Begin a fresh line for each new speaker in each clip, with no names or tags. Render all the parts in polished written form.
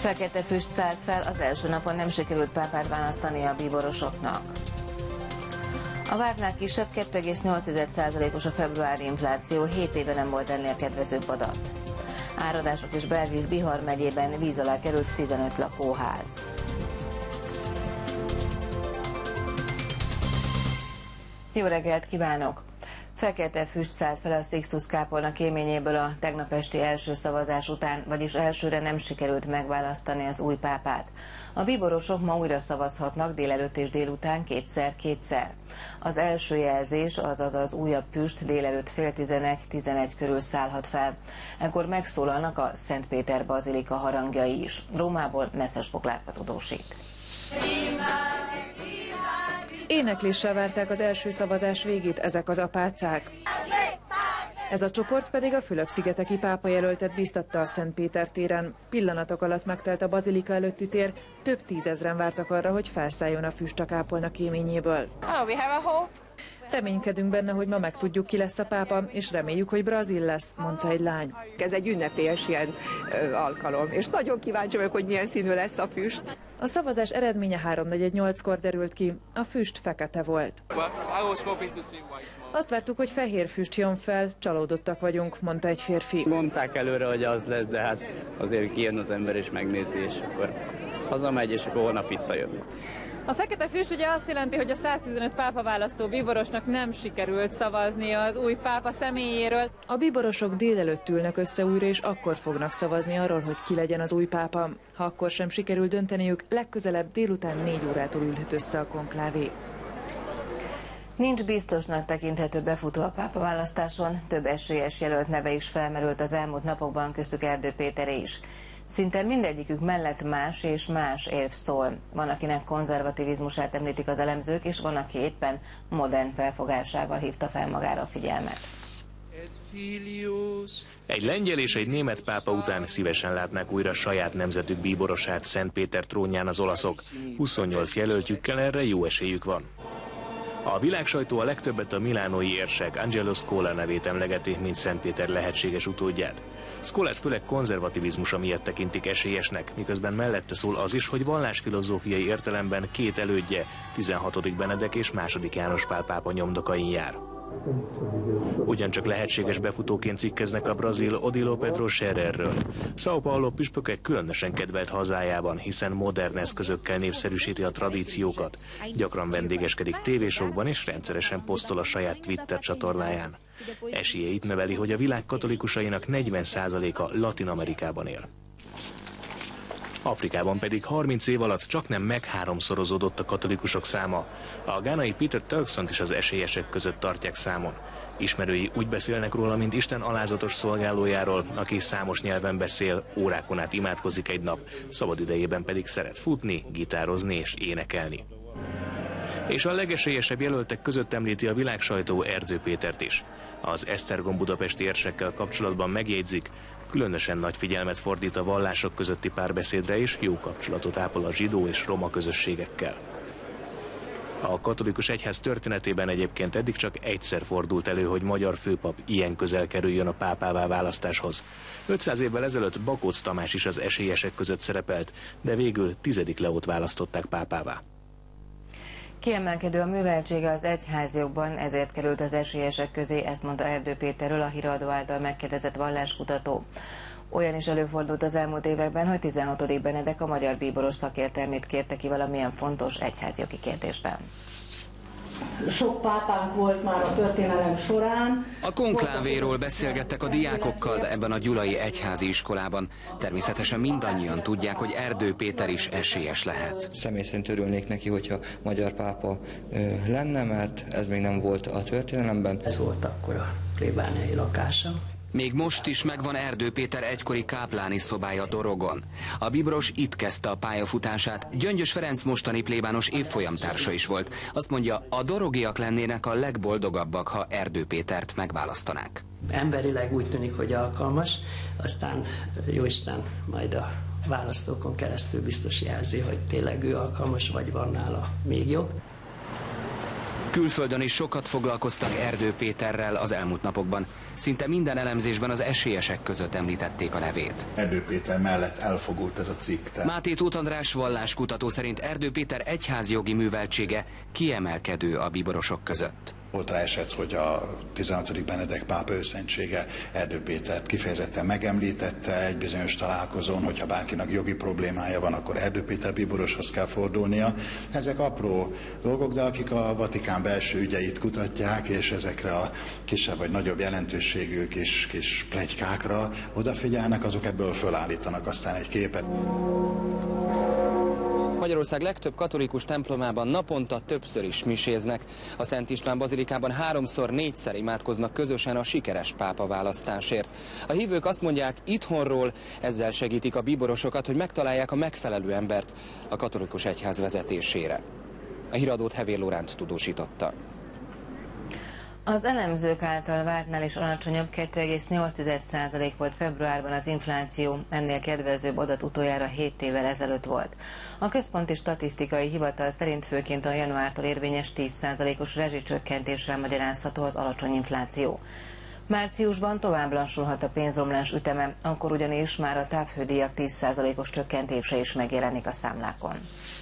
Fekete füst szállt fel, az első napon nem sikerült pápát választani a bíborosoknak. A vártnál kisebb 2,8%-os a februári infláció, 7 éve nem volt ennél kedvezőbb adat. Áradások és belvíz Bihar megyében, víz alá került 15 lakóház. Jó reggelt kívánok! Fekete füst szállt fel a Sixtus kápolna kéményéből a tegnap esti első szavazás után, vagyis elsőre nem sikerült megválasztani az új pápát. A bíborosok ma újra szavazhatnak délelőtt és délután kétszer. Az első jelzés, azaz az újabb füst délelőtt fél 11 körül szállhat fel. Ekkor megszólalnak a Szent Péter bazilika harangjai is. Rómából Messzes Boglárka tudósít.
Énekléssel várták az első szavazás végét ezek az apácák. Ez a csoport pedig a Fülöp-szigeteki pápajelöltet bíztatta a Szent Péter téren. Pillanatok alatt megtelt a bazilika előtti tér, több tízezren vártak arra, hogy felszálljon a füst a kápolna kéményéből. Reménykedünk benne, hogy ma megtudjuk, ki lesz a pápa, és reméljük, hogy brazil lesz, mondta egy lány.
Ez egy ünnepélyes ilyen alkalom, és nagyon kíváncsi vagyok, hogy milyen színű lesz a füst.
A szavazás eredménye 3:48-kor derült ki, a füst fekete volt. Azt vártuk, hogy fehér füst jön fel, csalódottak vagyunk, mondta egy férfi.
Mondták előre, hogy az lesz, de hát azért kijön az ember és megnézi, és akkor hazamegy, és akkor holnap visszajön.
A fekete füst ugye azt jelenti, hogy a 115 pápa választó bíborosnak nem sikerült szavazni az új pápa személyéről.
A bíborosok délelőtt ülnek össze újra, és akkor fognak szavazni arról, hogy ki legyen az új pápa. Ha akkor sem sikerül dönteniük, legközelebb délután 4 órától ülhet össze a konklávé.
Nincs biztosnak tekinthető befutó a pápaválasztáson, több esélyes jelölt neve is felmerült az elmúlt napokban, köztük Erdő Péteré is. Szinte mindegyikük mellett más és más érv szól. Van, akinek konzervativizmusát említik az elemzők, és van, aki éppen modern felfogásával hívta fel magára a figyelmet.
Egy lengyel és egy német pápa után szívesen látnák újra saját nemzetük bíborosát Szent Péter trónján az olaszok. 28 jelöltjükkel erre jó esélyük van. A világsajtó a legtöbbet a milánói érsek Angelo Scola nevét emlegeti, mint Szent Péter lehetséges utódját. Scolát főleg konzervativizmusa miatt tekintik esélyesnek, miközben mellette szól az is, hogy vallásfilozófiai értelemben két elődje, 16. Benedek és II. János Pál pápa nyomdokain jár. Ugyancsak lehetséges befutóként cikkeznek a brazil Odilo Pedro Schererről. São Paulo püspöke különösen kedvelt hazájában, hiszen modern eszközökkel népszerűsíti a tradíciókat. Gyakran vendégeskedik tévésokban és rendszeresen posztol a saját Twitter csatornáján. Esélyeit növeli, hogy a világ katolikusainak 40%-a Latin Amerikában él. Afrikában pedig 30 év alatt csaknem megháromszorozódott a katolikusok száma. A gánai Peter Turksont is az esélyesek között tartják számon. Ismerői úgy beszélnek róla, mint Isten alázatos szolgálójáról, aki számos nyelven beszél, órákon át imádkozik egy nap, szabadidejében pedig szeret futni, gitározni és énekelni. És a legesélyesebb jelöltek között említi a világsajtó Erdő Pétert is. Az Esztergom budapesti érsekkel kapcsolatban megjegyzik, különösen nagy figyelmet fordít a vallások közötti párbeszédre és jó kapcsolatot ápol a zsidó és roma közösségekkel. A katolikus egyház történetében egyébként eddig csak egyszer fordult elő, hogy magyar főpap ilyen közel kerüljön a pápává választáshoz. 500 évvel ezelőtt Bakóc Tamás is az esélyesek között szerepelt, de végül 10. Leót választották pápává.
Kiemelkedő a műveltsége az egyházjogban, ezért került az esélyesek közé, ezt mondta Erdő Péterről a híradó által megkérdezett valláskutató. Olyan is előfordult az elmúlt években, hogy 16. Benedek a magyar bíboros szakértelmét kérte ki valamilyen fontos egyházjogi kérdésben.
Sok pápánk volt már a történelem során.
A konklávéról beszélgettek a diákokkal ebben a gyulai egyházi iskolában. Természetesen mindannyian tudják, hogy Erdő Péter is esélyes lehet.
Személy szerint örülnék neki, hogyha magyar pápa lenne, mert ez még nem volt a történelemben.
Ez volt akkor a plébániai lakása.
Még most is megvan Erdő Péter egykori kápláni szobája Dorogon. A bíboros itt kezdte a pályafutását, Gyöngyös Ferenc mostani plébános évfolyamtársa is volt. Azt mondja, a dorogiak lennének a legboldogabbak, ha Erdő Pétert megválasztanák.
Emberileg úgy tűnik, hogy alkalmas, aztán jóisten majd a választókon keresztül biztos jelzi, hogy tényleg ő alkalmas, vagy van nála még jobb.
Külföldön is sokat foglalkoztak Erdő Péterrel az elmúlt napokban. Szinte minden elemzésben az esélyesek között említették a nevét.
Erdő Péter mellett elfogult ez a cikk.
Máté Tóth András valláskutató szerint Erdő Péter egyházjogi műveltsége kiemelkedő a bíborosok között.
Volt rá eset, hogy a 16. Benedek pápa őszentsége Erdő Pétert kifejezetten megemlítette egy bizonyos találkozón, hogyha bárkinek jogi problémája van, akkor Erdő Péter bíboroshoz kell fordulnia. Ezek apró dolgok, de akik a Vatikán belső ügyeit kutatják, és ezekre a kisebb vagy nagyobb jelentőségű kis pletykákra odafigyelnek, azok ebből fölállítanak aztán egy képet.
Magyarország legtöbb katolikus templomában naponta többször is miséznek. A Szent István bazilikában 3-4-szer imádkoznak közösen a sikeres pápa választásért. A hívők azt mondják, itthonról ezzel segítik a bíborosokat, hogy megtalálják a megfelelő embert a katolikus egyház vezetésére. A híradót Hevér Lóránt tudósította.
Az elemzők által vártnál is alacsonyabb 2,8% volt februárban az infláció, ennél kedvezőbb adat utoljára 7 évvel ezelőtt volt. A Központi Statisztikai Hivatal szerint főként a januártól érvényes 10%-os rezsicsökkentéssel magyarázható az alacsony infláció. Márciusban tovább lassulhat a pénzromlás üteme, akkor ugyanis már a távhődíjak 10%-os csökkentése is megjelenik a számlákon.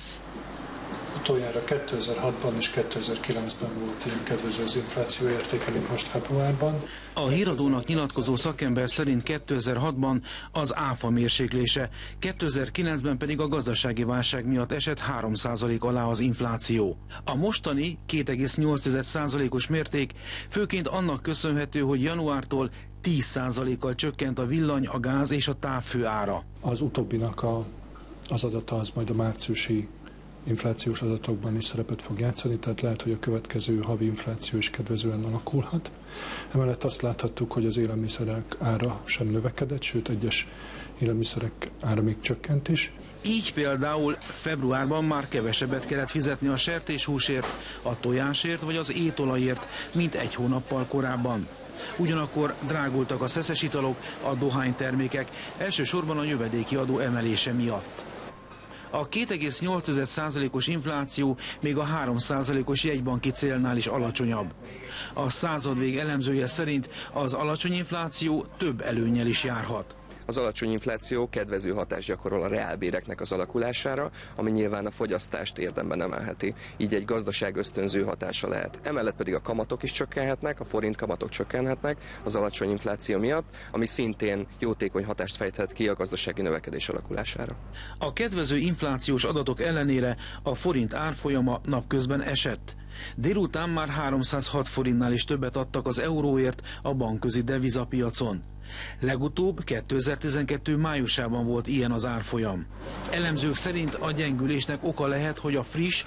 Utoljára 2006-ban és 2009-ben volt ilyen kedvező az infláció, értékelik most februárban.
A híradónak nyilatkozó szakember szerint 2006-ban az áfa mérséklése, 2009-ben pedig a gazdasági válság miatt esett 3% alá az infláció. A mostani 2,8%-os mérték főként annak köszönhető, hogy januártól 10%-kal csökkent a villany, a gáz és a távfő ára.
Az utóbbinak az adata az majd a márciusi inflációs adatokban is szerepet fog játszani, tehát lehet, hogy a következő havi infláció is kedvezően alakulhat. Emellett azt láthattuk, hogy az élelmiszerek ára sem növekedett, sőt egyes élelmiszerek ára még csökkent is.
Így például februárban már kevesebbet kellett fizetni a sertéshúsért, a tojásért vagy az étolajért, mint egy hónappal korábban. Ugyanakkor drágultak a szeszes italok, a dohánytermékek, elsősorban a jövedéki adó emelése miatt. A 2,8%-os infláció még a 3%-os jegybanki célnál is alacsonyabb. A századvég elemzője szerint az alacsony infláció több előnnyel is járhat.
Az alacsony infláció kedvező hatást gyakorol a reálbéreknek az alakulására, ami nyilván a fogyasztást érdemben emelheti. Így egy gazdaság ösztönző hatása lehet. Emellett pedig a kamatok is csökkenhetnek, a forint kamatok csökkenhetnek az alacsony infláció miatt, ami szintén jótékony hatást fejthet ki a gazdasági növekedés alakulására.
A kedvező inflációs adatok ellenére a forint árfolyama napközben esett. Délután már 306 forintnál is többet adtak az euróért a bankközi devizapiacon. Legutóbb 2012. májusában volt ilyen az árfolyam. Elemzők szerint a gyengülésnek oka lehet, hogy a friss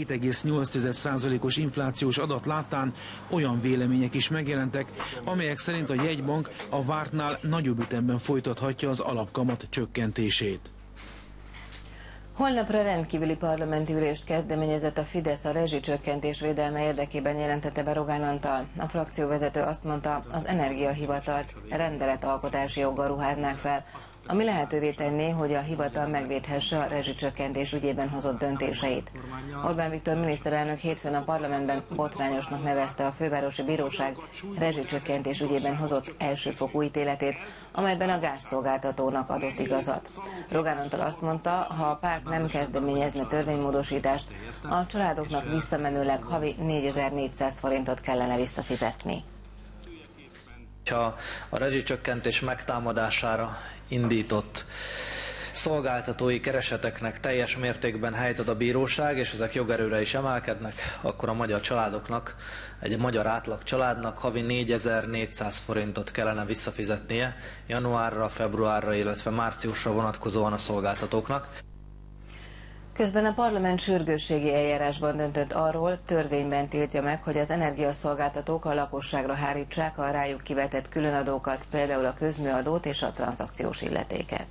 2,8%-os inflációs adat láttán olyan vélemények is megjelentek, amelyek szerint a jegybank a vártnál nagyobb ütemben folytathatja az alapkamat csökkentését.
Holnapra rendkívüli parlamenti ülést kezdeményezett a Fidesz a rezsicsökkentés védelme érdekében, jelentette be Rogán Antal. A frakcióvezető azt mondta, az Energiahivatalt rendeletalkotási joggal ruháznák fel, ami lehetővé tenné, hogy a hivatal megvédhesse a rezsicsökkentés ügyében hozott döntéseit. Orbán Viktor miniszterelnök hétfőn a parlamentben botrányosnak nevezte a fővárosi bíróság rezsicsökkentés ügyében hozott elsőfokú ítéletét, amelyben a gázszolgáltatónak adott igazat. Rogán Antal azt mondta, ha a párt nem kezdeményezne törvénymódosítást, a családoknak visszamenőleg havi 4400 forintot kellene visszafizetni.
Ha a rezsicsökkentés megtámadására indított szolgáltatói kereseteknek teljes mértékben helyt ad a bíróság, és ezek jogerőre is emelkednek, akkor a magyar családoknak, egy magyar átlag családnak havi 4400 forintot kellene visszafizetnie januárra, februárra, illetve márciusra vonatkozóan a szolgáltatóknak.
Közben a parlament sürgősségi eljárásban döntött arról, törvényben tiltja meg, hogy az energiaszolgáltatók a lakosságra hárítsák a rájuk kivetett különadókat, például a közműadót és a tranzakciós illetéket.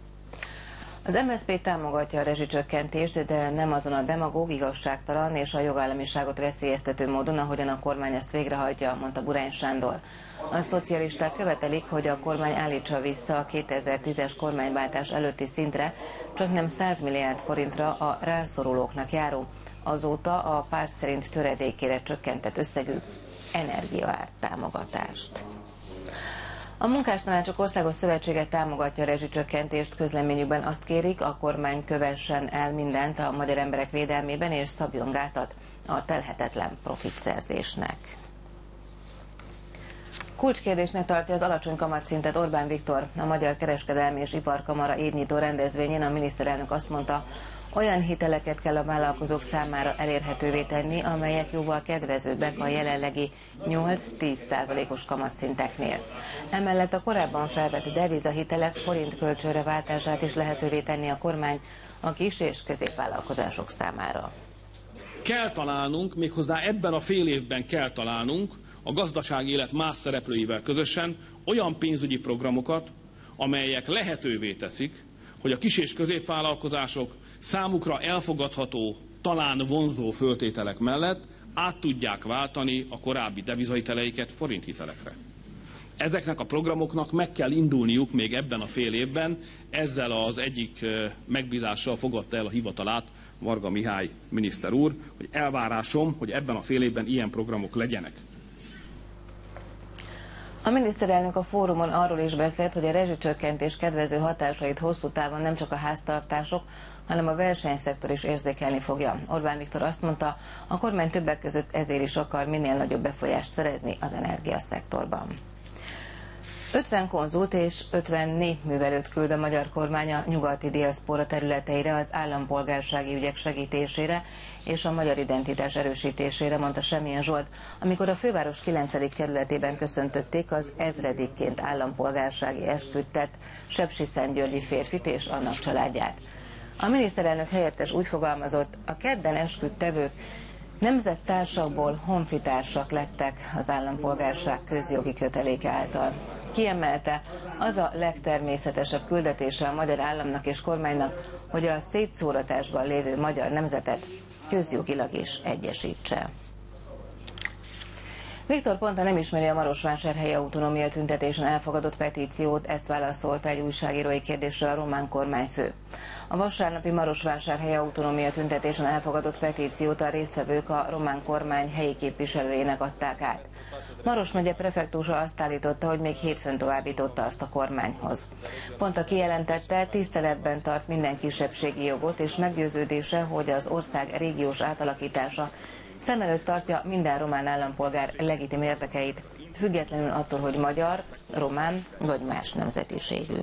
Az MSZP támogatja a rezsicsökkentést, de nem azon a demagóg, igazságtalan és a jogállamiságot veszélyeztető módon, ahogyan a kormány ezt végrehajtja, mondta Gurány Sándor. A szocialisták követelik, hogy a kormány állítsa vissza a 2010-es kormányváltás előtti szintre, csak nem 100 milliárd forintra a rászorulóknak járó, azóta a párt szerint töredékére csökkentett összegű energiaár támogatást. A Munkástanácsok Országos Szövetsége támogatja a rezsicsökkentést, közleményükben azt kérik, a kormány kövessen el mindent a magyar emberek védelmében és szabjon gátat a telhetetlen profitszerzésnek. Kulcskérdésnek tartja az alacsony kamatszintet Orbán Viktor. A Magyar Kereskedelmi és Iparkamara évnyitó rendezvényén a miniszterelnök azt mondta, olyan hiteleket kell a vállalkozók számára elérhetővé tenni, amelyek jóval kedvezőbbek a jelenlegi 8-10%-os kamatszinteknél. Emellett a korábban felvett devizahitelek forint kölcsönre váltását is lehetővé tenni a kormány a kis- és középvállalkozások számára.
Kell találnunk, méghozzá ebben a fél évben kell találnunk a gazdasági élet más szereplőivel közösen olyan pénzügyi programokat, amelyek lehetővé teszik, hogy a kis- és középvállalkozások számukra elfogadható, talán vonzó föltételek mellett át tudják váltani a korábbi devizahiteleiket forinthitelekre. Ezeknek a programoknak meg kell indulniuk még ebben a fél évben, ezzel az egyik megbízással fogadta el a hivatalát Varga Mihály miniszter úr, hogy elvárásom, hogy ebben a fél évben ilyen programok legyenek.
A miniszterelnök a fórumon arról is beszélt, hogy a rezsicsökkentés kedvező hatásait hosszú távon nem csak a háztartások, hanem a versenyszektor is érzékelni fogja. Orbán Viktor azt mondta, a kormány többek között ezért is akar minél nagyobb befolyást szerezni az energiaszektorban. 50 konzult és 50 népművelőt küld a magyar kormány a nyugati diaszpora területeire az állampolgársági ügyek segítésére és a magyar identitás erősítésére, mondta Semjén Zsolt, amikor a főváros 9. kerületében köszöntötték az ezredikként állampolgársági esküt tett sepsiszentgyörgyi férfit és annak családját. A miniszterelnök helyettes úgy fogalmazott, a kedden esküt tevők nemzettársakból honfitársak lettek az állampolgárság közjogi köteléke által. Kiemelte, az a legtermészetesebb küldetése a magyar államnak és kormánynak, hogy a szétszóratásban lévő magyar nemzetet közjogilag is egyesítse. Viktor Ponta nem ismeri a Marosvásárhelyi autonómia tüntetésen elfogadott petíciót, ezt válaszolta egy újságírói kérdésre a román kormányfő. A vasárnapi Marosvásárhelyi autonómia tüntetésen elfogadott petíciót a résztvevők a román kormány helyi képviselőjének adták át. Maros megye prefektusa azt állította, hogy még hétfőn továbbította azt a kormányhoz. Ponta kijelentette, tiszteletben tart minden kisebbségi jogot, és meggyőződése, hogy az ország régiós átalakítása szem előtt tartja minden román állampolgár legitim érdekeit, függetlenül attól, hogy magyar, román vagy más nemzetiségű.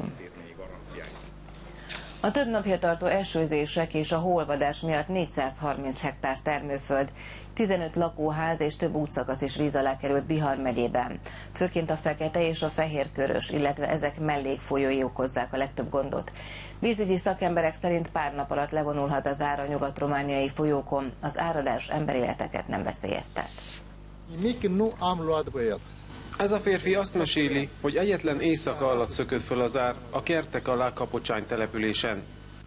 A több napja tartó esőzések és a hóolvadás miatt 430 hektár termőföld, 15 lakóház és több útszakasz is víz alá került Bihar megyében. Főként a Fekete és a Fehérkörös, illetve ezek mellékfolyói okozzák a legtöbb gondot. Vízügyi szakemberek szerint pár nap alatt levonulhat az ára a nyugat-romániai folyókon, az áradás emberéleteket nem veszélyeztet.
Ez a férfi azt meséli, hogy egyetlen éjszaka alatt szökött föl az ár a kertek alá Kapocsány településen.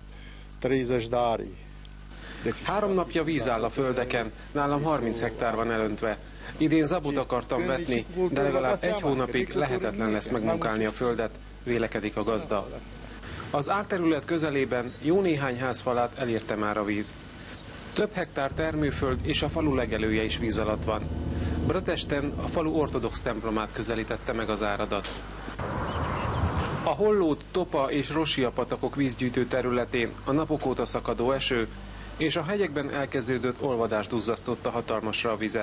3 napja víz áll a földeken, nálam 30 hektár van elöntve. Idén zabot akartam vetni, de legalább 1 hónapig lehetetlen lesz megmunkálni a földet, vélekedik a gazda. Az árterület közelében jó néhány ház falát elérte már a víz. Több hektár termőföld és a falu legelője is víz alatt van. Bratesten a falu ortodox templomát közelítette meg az áradat. A Hollót, Topa és Rosia patakok vízgyűjtő területén a napok óta szakadó eső és a hegyekben elkezdődött olvadás duzzasztotta hatalmasra a vizet.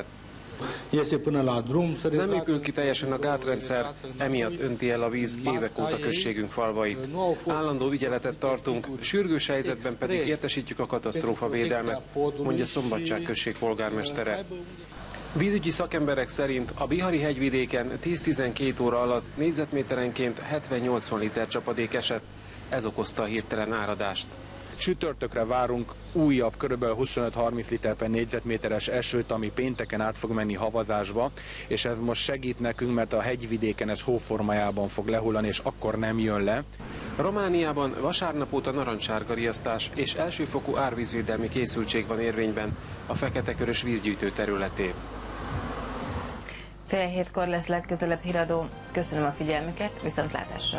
Nem épül ki teljesen a gátrendszer, emiatt önti el a víz évek óta községünk falvait. Állandó ügyeletet tartunk, sürgős helyzetben pedig értesítjük a katasztrófavédelmet, mondja Szombatság község polgármestere. Vízügyi szakemberek szerint a bihari hegyvidéken 10-12 óra alatt négyzetméterenként 70-80 liter csapadék esett, ez okozta a hirtelen áradást.
Csütörtökre várunk újabb, kb. 25-30 liter per négyzetméteres esőt, ami pénteken át fog menni havazásba, és ez most segít nekünk, mert a hegyvidéken ez hóformájában fog lehullani, és akkor nem jön le.
Romániában vasárnap óta narancssárga riasztás és elsőfokú árvízvédelmi készültség van érvényben a Fekete-Körös vízgyűjtő területén.
6:30 lesz legközelebb híradó. Köszönöm a figyelmüket, viszontlátásra!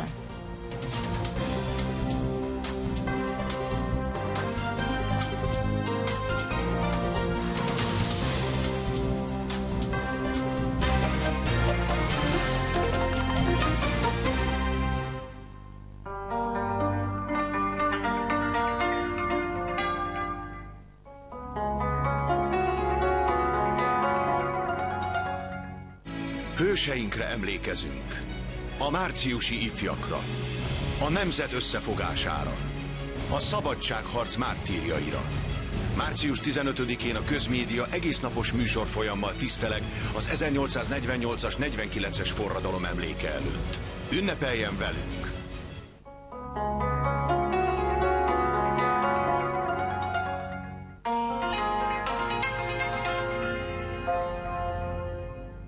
Hőseinkre emlékezünk, a márciusi ifjakra, a nemzet összefogására, a szabadságharc mártírjaira. Március 15-én a közmédia egésznapos műsorfolyammal tiszteleg az 1848-as, 49-es forradalom emléke előtt. Ünnepeljen velünk!